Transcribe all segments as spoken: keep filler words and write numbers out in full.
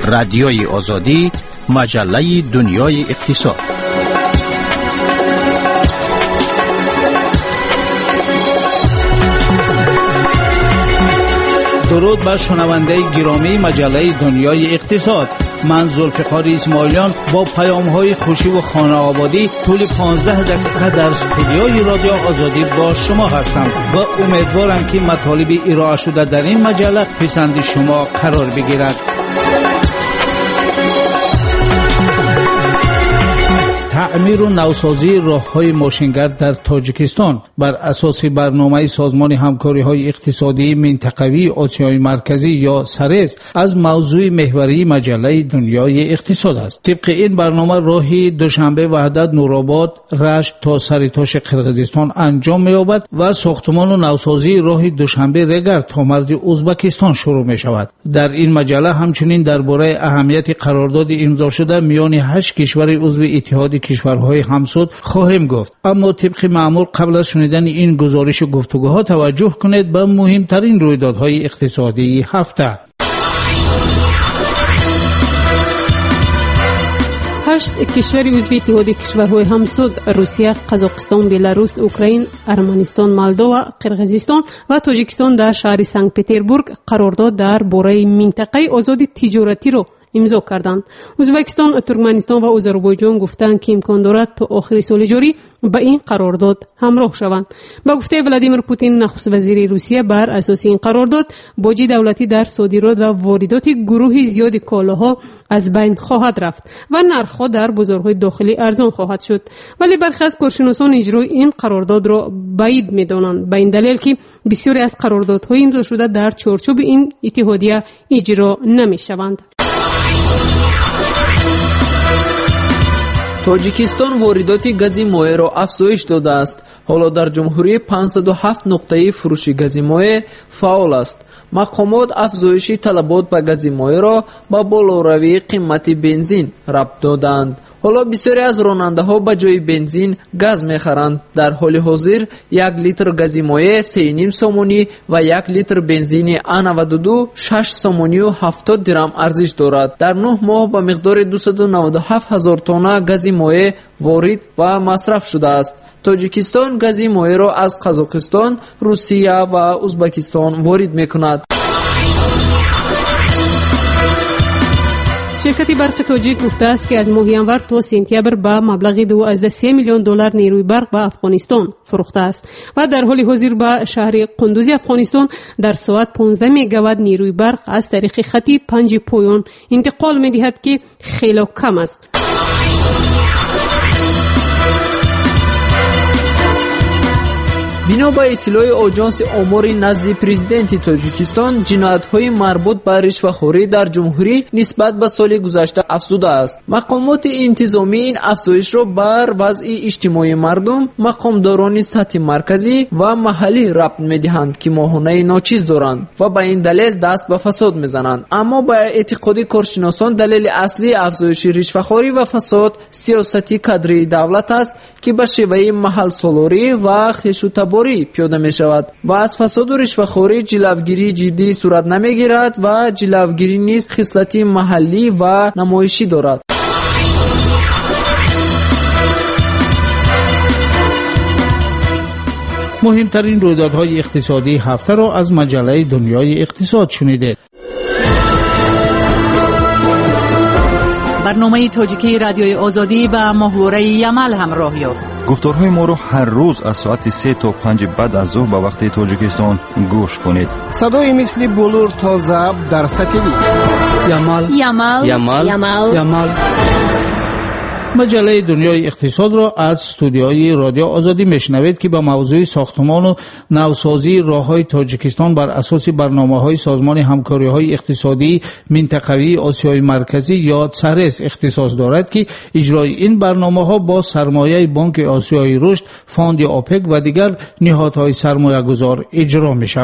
رادیوی آزادی، مجله دنیای اقتصاد. درود بر شنونده گرامی مجله دنیای اقتصاد. من ذوالفقار اسماعیلیان با پیام‌های خوشی و خانه آبادی طول پانزده دقیقه در استودیوی رادیو آزادی با شما هستم و امیدوارم که مطالب ارائه شده در این مجله پسند شما قرار بگیرد. تعمیر و نوسازی راه‌های ماشینگرد در تاجیکستان بر اساس برنامه سازمان همکاری‌های اقتصادی منطقوی آسیای مرکزی یا سرس از موضوع محوری مجله دنیای اقتصاد است. طبق این برنامه راه دوشنبه وحدت نورآباد رشت تا سرتاش قرقیزستان انجام می‌یابد و ساختمان و نوسازی راه دوشنبه رگر تا مرز ازبکستان شروع می‌شود. در این مجله همچنین درباره اهمیت قرارداد امضا شده میان هشت کشور عضو اتحاد کشورهای همسود خواهیم گفت. اما طبق معمول قبل از شنیدن این گزارش و گفتگوها توجه کنید به مهمترین رویدادهای اقتصادی هفته. هشت کشور عضو اتحاد کشورهای همسود روسیه، قزاقستان، بلاروس، اوکراین، ارمنستان، مولداوا، قرقیزستان و تاجیکستان در شهر سنت پترزبورگ قرارداد در باره منطقه آزاد تجارتی را امضا کردند. ازبکستان، ترکمنستان و آذربایجان گفتند که امکان دارد تا آخر سال جاری به این قرارداد همراه شوند. با گفته ولادیمیر پوتین نخست وزیر روسیه، بر اساس این قرارداد باج دولتی در صادرات و واردات گروه زیاد کالاها از بین خواهد رفت و نرخ‌ها در بازارهای داخلی ارزان خواهد شد. ولی برخی از کارشناسان اجرای این قرارداد را بعید می‌دانند، به این دلیل که بسیاری از قراردادهای امضا شده در چارچوب این اتحادیه اجرا نمی‌شوند. تاجیکستان واردات گاز مایع را افزایش داده است. حالا در جمهوری پانصد و هفت نقطه فروش گاز مایع فعال است. مقامات افزایش طلبات به گاز مایع را با بالاروی قیمت بنزین ربط دادند. حالا بسیاری از راننده‌ها به جای بنزین گاز می‌خرند. در حال حاضر یک لیتر گاز مایع سه و نیم سومانی و یک لیتر بنزین ا نود و دو شش سومانی و هفتاد درم ارزش دارد. در نه ماه با مقدار دویست و نود و هفت هزار تن گاز مایع وارد و مصرف شده است. تاجیکستان گاز مایع را از قزاقستان، روسیه و ازبکستان وارد می‌کند. شرکت برق تاجیک گفته است که از ماه ژانویه تا سپتامبر به مبلغ دو از سه میلیون دلار نیروی برق به افغانستان فروخته است و در حال حاضر به شهر قندوز افغانستان در ساعت پانزده مگاوات نیروی برق از طریق خطی پنج پایان انتقال می‌دهد که خیلی کم است. بنا به اطلاع آژانس آمار نزد پرزیدنت تاجیکستان، جنایت‌های مربوط به رشوه‌خوری در جمهوری نسبت به سال گذشته افزوده است. مقامات انتظامی این افزایش را بر وضع اجتماعی مردم، مقامداران سطح مرکزی و محلی ربط می‌دهند که ماهانه ناچیز دارند و به این دلیل دست به فساد می‌زنند. اما به اعتقاد کارشناسان دلیل اصلی افزایش رشوه‌خوری و فساد سیاستی کادری دولت است که به شیوه محل سالاری و خشونت پیاده می شود و از فساد و رشوه‌خوری جلوگیری جدی صورت نمی گیرد و جلوگیری نیز خصلتی محلی و نمایشی دارد. مهمترین رویدادهای اقتصادی هفته را از مجله دنیای اقتصاد شنیدید. برنامه تاجیکی رادیوی آزادی با محوره یمل همراه یافت. گفتارهای ما را هر روز از ساعت سه تا پنج بعد از ظهر به وقت تاجیکستان گوش کنید. صدای مثل بلور تا زب در سطحی یمل یمل یمل یمل یمل. مجله دنیای اقتصاد را از استودیوی رادیو آزادی میشنوید که با موضوع ساختمان و نوسازی راه‌های تاجیکستان بر اساس برنامه‌های سازمان همکاری‌های اقتصادی منطقوی آسیای مرکزی یا سرس اختصاص دارد که اجرای این برنامه‌ها با سرمایه بانک آسیای رشد، فاند اوپک و دیگر نهادهای سرمایه‌گذار اجرا می‌شود.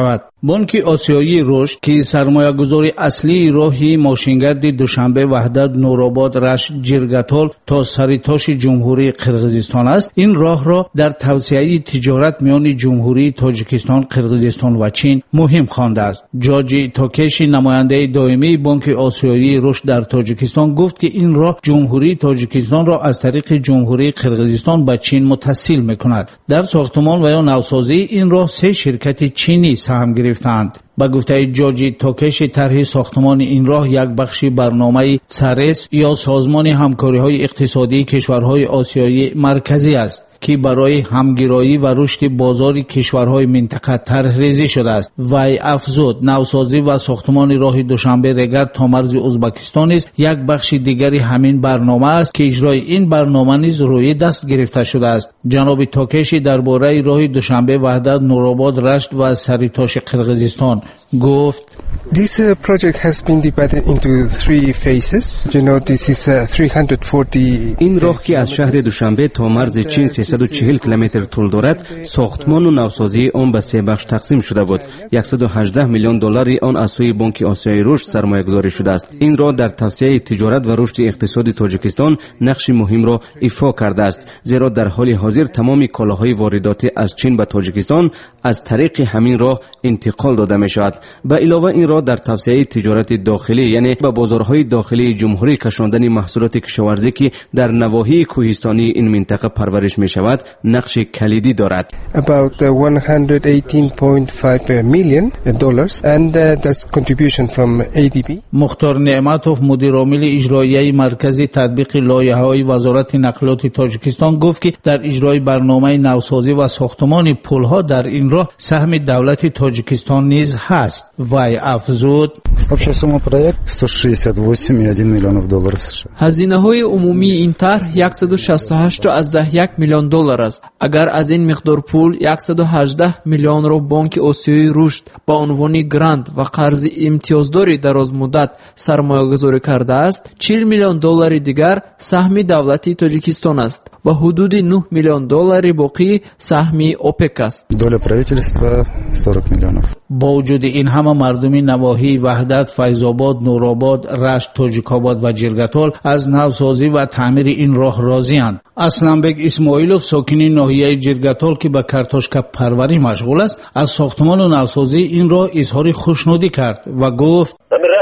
بانک آسیایی رشد که سرمایه‌گذاری اصلی راهی ماشینگرد دوشنبه وحدت نورآباد رشت جرگتال تا سریتاش جمهوری قرقیزستان است، این راه را در توسعه تجارت میان جمهوری تاجیکستان، قرقیزستان و چین مهم خوانده است. جاجی توکش نماینده دائمی بانک آسیایی رشد در تاجیکستان گفت که این راه جمهوری تاجیکستان را از طریق جمهوری قرقیزستان به چین متصل می‌کند. در ساختمان و یا نوسازی این راه سه شرکت چینی سهم گرفتند. با گفته جاجی توکش طرح ساختمان این راه یک بخشی برنامه سرس یا سازمان همکاری‌های اقتصادی کشورهای آسیایی مرکزی است که برای همگرایی و رشد بازار کشورهای منطقه طرح ریزی شده است. وی افزود نوسازی و ساختمان راه دوشنبه رگر تا مرز ازبکستان است یک بخش دیگری همین برنامه است که اجرای این برنامه نیز روی دست گرفته شده است. جناب توکشی درباره راه دوشنبه وحدت نورآباد رشت و سریتاش قرقیزستان گفت: This uh, project has been divided into three phases. You know, this is uh, three hundred forty. این راه که از شهر دوشنبه تا مرز چین سیصد و چهل کیلومتر طول دارد، ساختمان و نوسازی آن به سه بخش تقسیم شده بود. صد و هجده میلیون دلاری آن از سوی بانک آسیایی رشد سرمایه‌گذاری شده است. این راه در توسعه تجارت و رشد اقتصادی تاجیکستان نقش مهم را ایفا کرده است، زیرا در حال حاضر تمام کالاهای وارداتی از چین به تاجیکستان از طریق همین راه انتقال داده می شود. به علاوه این راه در توسعه تجارت داخلی، یعنی به بازارهای داخلی جمهوری کشاندن محصولات کشاورزی که در نواحی کوهستانی این منطقه پرورش می شود نقش کلیدی دارد. About one hundred eighteen point five million dollars and uh, that's contribution from A D B. مختار نعمتوف مدیر عامل اجرایی مرکزی تطبیق لایحه‌های وزارت نقلیات تاجیکستان گفت که در اجرای برنامه نوسازی و ساختمان پل‌ها در این راه سهم دولت تاجیکستان نیز هست. وی افزود Общая сумма проекта сто шестьдесят восемь и один миллионов долларов США. هزینه‌های عمومی این طرح صد و شصت و هشت و یک میلیون دلار است. اگر از این مقدار پول صد و هجده میلیون را بانک آسیایی رشد با عنوان گرانت و قرض امتیازداری دراز مدت سرمایه‌گذاری کرده است، چهل میلیون دلار دیگر سهم دولت تاجیکستان است و حدود نه میلیون دلار باقی سهم اوپک است. Доля правительства сорок миллионов. با وجود این همه مردم نواحی وحدت، فیض‌آباد، نورآباد، رشت، تاجیک‌آباد و جرگتال از نوسازی و تعمیر این راه راضی‌اند. اسلمبگ اسماعیلوف ساکن ناحیه جرگتال که به کارتوشکا پروری مشغول است، از ساختمان و نوسازی این راه اظهار خوشنودی کرد و گفت: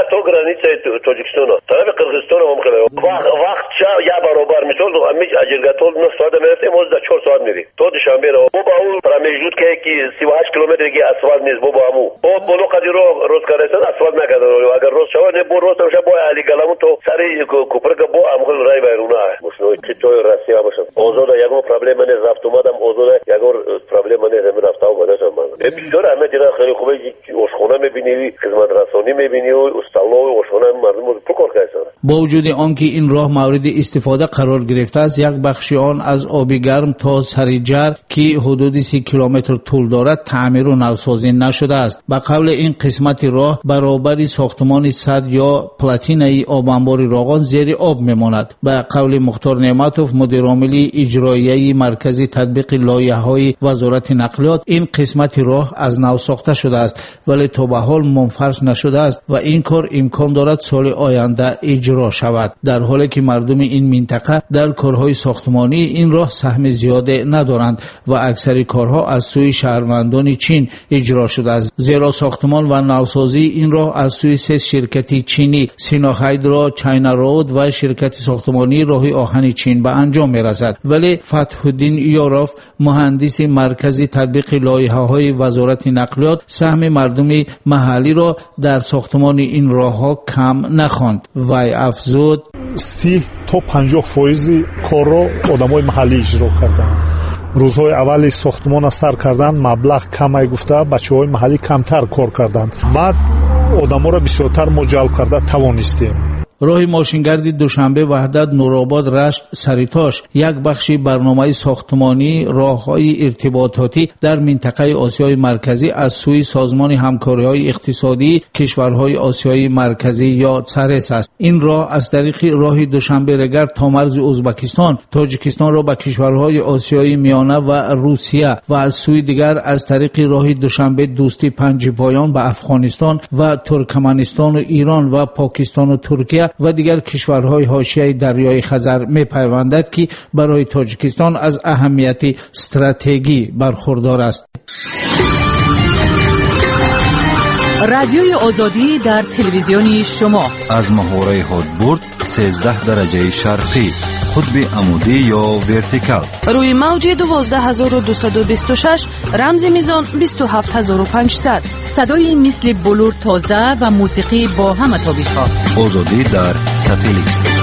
تاجیکستان طرف قرقیزستان هم خیلی وقت وقت چه یا برابر میشد امیج اجرگتال نه ساعت میرسه موز در چهار ساعت میری تو دوشنبه رو بو با اون پرمیجود که کی سی و هشت کیلومتر کی اسفالت نیست بو با امو بو بولو قدی رو روز کردن اسفالت نکرده اگر روز شو نه بو روز شو با علی گلامو تو سری کوپر که بو امو رای بیرونه مشنو کی تو راسیا باشه اوزو دا یگو پرابلم نه رفت اومدم اوزو دا یگو پرابلم نه زمین رفت اومدم من بسیار همه جنا خیلی خوبه اوشخونه میبینی خدمت رسانی میبینی و استالو اوشخونه با وجود آنکه این راه مورد استفاده قرار گرفته است، یک بخش آن از آب گرم تا سریجر که حدود سی کیلومتر طول دارد تعمیر و نوسازی نشده است. به قول این قسمت راه برابر ساختمان صد یا پلاتینای آب انبار راغان زیر آب میماند. به قول مختار نعمتوف مدیر عامل اجرایی مرکزی تطبیق لایحه‌های وزارت نقلیات، این قسمت راه از نو ساخته شده است ولی تا به حال منفرش نشده است و این کار امکان دارد سال آینده اجرا شود، در حالی که مردم این منطقه در کارهای ساختمانی این راه سهم زیاده ندارند و اکثر کارها از سوی شهروندان چین اجرا شده است، زیرا ساختمان و نوسازی این راه از سوی سه شرکت چینی سینا هایدرا، چاینا رود و شرکت ساختمانی راه آهن چین به انجام میرسد. ولی فتح الدین یاروف مهندس مرکزی تطبیق لایحه‌های وزارت نقلیات سهم مردم محلی را در ساختمان این راهها کم نخواند. وی افزود سی تا پنجاه فایزی کار را آدمای محلی اجرا کردند. روزهای اولی ساختمان سر کردند، مبلغ کمی گفته بچه‌های محلی کمتر کار کردند. بعد آدم‌ها را بسیارتر ما جلب کرده توانستیم. راه ماشینگرد دوشنبه، وحدت، نورآباد، رشت، سریتاش یک بخشی برنامه ساختمانی راههای ارتباطاتی در منطقه آسیای مرکزی از سوی سازمان همکاری‌های اقتصادی کشورهای آسیای مرکزی یا سرس است. این راه از طریق راه دوشنبه رگر تا مرز ازبکستان، تاجیکستان را به کشورهای آسیای میانه و روسیه و از سوی دیگر از طریق راه دوشنبه دوستی پنج پایان به افغانستان و ترکمنستان و ایران و پاکستان و ترکیه و دیگر کشورهای حاشیه دریای خزر می‌پیوندد که برای تاجیکستان از اهمیت استراتژی برخوردار است. رادیوی آزادی در تلویزیون شما از محوره هادبورد سیزده درجه شرقی، قطب عمودی یا ورتیکال، روی موج دوازده هزار و دویست و بیست و شش، رمز میزان بیست و هفت هزار و پانصد. صدای مثل بلور تازه و موسیقی با همه تابش‌ها. آزادی در ساتلیت.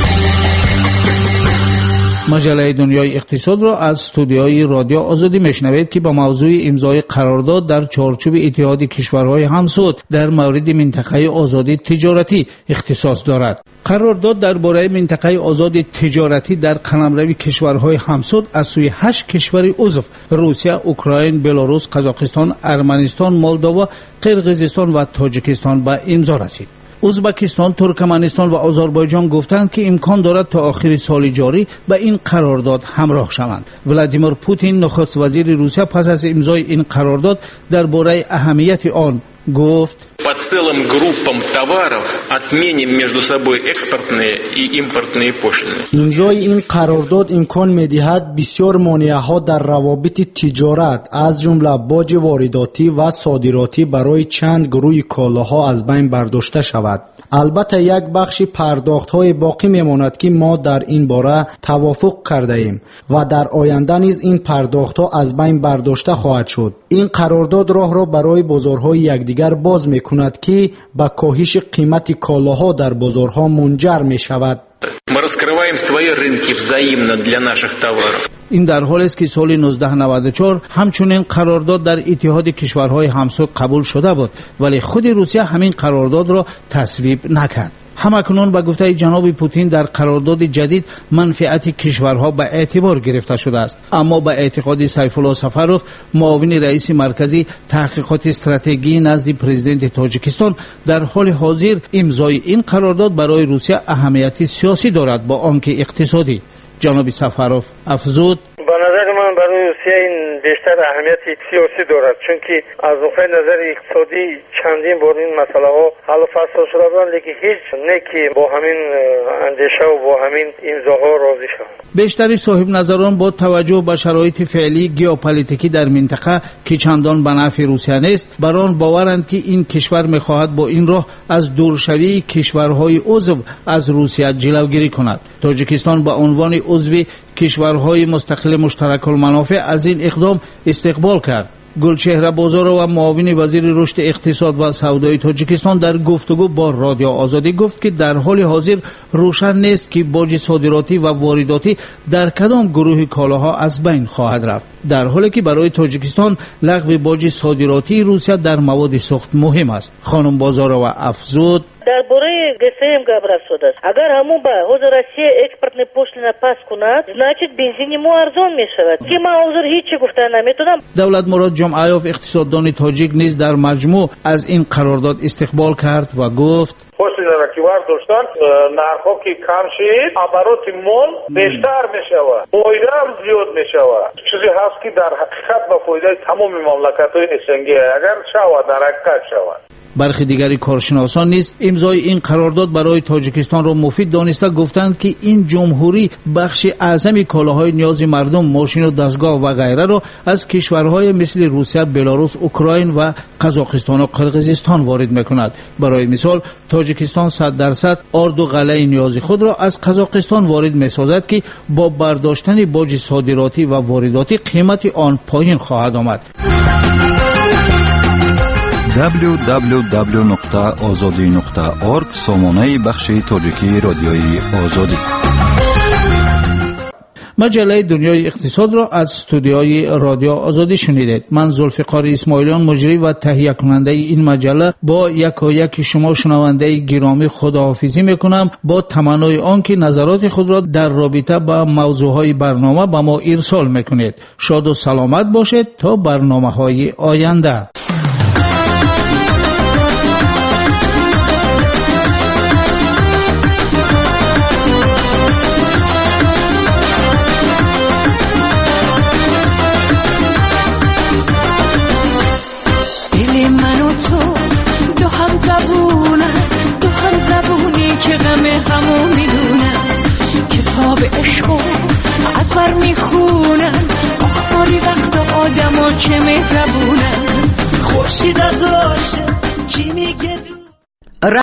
مجله دنیای اقتصاد را از استودیوی رادیو آزادی میشنوید که با موضوع امضای قرارداد در چارچوب اتحاد کشورهای همسود در مورد منطقه آزادی تجارتی اختصاص دارد. قرارداد درباره منطقه آزاد تجارتی در قلمرو کشورهای همسود از سوی هشت کشور عضو روسیه، اوکراین، بلاروس، قزاقستان، ارمنستان، مولداوا، قرقیزستان و تاجیکستان به امضا رسید. ازبکستان، ترکمنستان و آذربایجان گفتند که امکان دارد تا آخر سال جاری به این قرارداد همراه شوند. ولادیمیر پوتین نخست وزیر روسیه پس از امضای این قرارداد درباره اهمیت آن گفت: по целым группам товаров отменим между собой экспортные и импортные пошлины. امضای این قرارداد امکان می‌دهد بسیار مانع‌ها در روابط تجارت از جمله باج وارداتی و صادراتی برای چند گروه کالاها از بین برداشته شود. البته یک بخش پرداخت‌های باقی میماند که ما در این باره توافق کرده ایم و در آینده نیز این پرداخت‌ها از بین برداشته خواهد شد. این قرارداد راه را برای بازارهای یکدیگر باز می‌کند که به کاهش قیمت کالاها در بازارها منجر می‌شود. Мы раскрываем свои рынки взаимно для наших товаров. این در حالی است که سال نوزده نود و چهار همچنین قرارداد در اتحاد کشورهای همسود قبول شده بود، ولی خود روسیه همین قرارداد را تصویب نکرد. همکنون به گفته جناب پوتین در قرارداد جدید منفعت کشورها به اعتبار گرفته شده است، اما به اعتقاد سیف الله سفروف، معاون رئیس مرکزی تحقیقات استراتژی نزد پرزیدنت تاجیکستان، در حال حاضر امضای این قرارداد برای روسیه اهمیت سیاسی دارد با آنکه اقتصادی. جناب سفروف افزود: به نظر من برای روسیه این بیشتر اهمیت سیاسی دارد، چون که از نقطه نظر اقتصادی چندین بار این مسئله ها حل و فصل شده بودند، لیکن هیچ نه که با همین اندیشه و با همین امضاها راضی شوند. بیشتر صاحب نظران با توجه به شرایط فعلی ژئوپلیتیکی در منطقه که چندان به نفع روسیه نیست، بر آن باورند که این کشور می‌خواهد با این راه از دورشوی کشورهای عضو از روسیه جلوگیری کند. تاجیکستان به عنوان عضو کشورهای مستقل مشترک المنافع از این اقدام استقبال کرد. گلچهره بازارو و معاون وزیر رشد اقتصاد و سودای تاجیکستان در گفتگو با رادیو آزادی گفت که در حال حاضر روشن نیست که باج صادراتی و وارداتی در کدام گروه کالاها از بین خواهد رفت، در حالی که برای تاجیکستان لغو باج صادراتی روسیه در مواد سوخت مهم است. خانم بازارو افزود: درباره ГСМ габрас шуд аст. Агар ҳамон ба ҳозир Россия экспортная пошлина пас кунад, значит бензини мо арзон мешавад. Ки ман ҳозир ҳеҷ чӣ гуфта наметавонам. دولت مراد جمعیاف اقتصاددان تاجیک نیز در مجموع از این قرارداد استقبال کرد و گفت: пошлина ки вардоштанд нархҳо ки кам шид, обороти мол бештар мешавад, фоида ҳам зиёд мешавад. чизе ҳаст ки дар ҳақиқат ба фоидаи тамоми мамлакатҳои СНГ агар шавад дар ҳақиқат шавад. برخی دیگری کارشناسان نیز امضای این قرارداد برای تاجیکستان را مفید دانسته گفتند که این جمهوری بخش اعظم کالاهای نیاز مردم، ماشین و دستگاه و غیره را از کشورهای مثل روسیه، بلاروس، اوکراین و قزاقستان و قرقیزستان وارد میکند. برای مثال تاجیکستان صد درصد آرد و غله نیاز خود را از قزاقستان وارد میسازد که با برداشتن باج صادراتی و وارداتی قیمت آن پایین خواهد آمد. دبلیو دبلیو دبلیو نقطه آزادی نقطه اورگ سامانه بخش تاجیکی رادیوی آزادی. مجله دنیای اقتصاد را از استودیوی رادیو آزادی شنیدید. من ذوالفقار اسماعیلیان مجری و تهیه کننده این مجله با یک و یک شما شنونده گرامی خداحافظی میکنم با تمنای آنکه نظرات خود را در رابطه با موضوعهای برنامه به ما ارسال میکنید. شاد و سلامت باشید تا برنامه‌های آینده. که غم همو میدونم کتاب عشقو از بر میخونم آخباری وقت آدم ها چه مهربونم خورشید از آشه چی میگه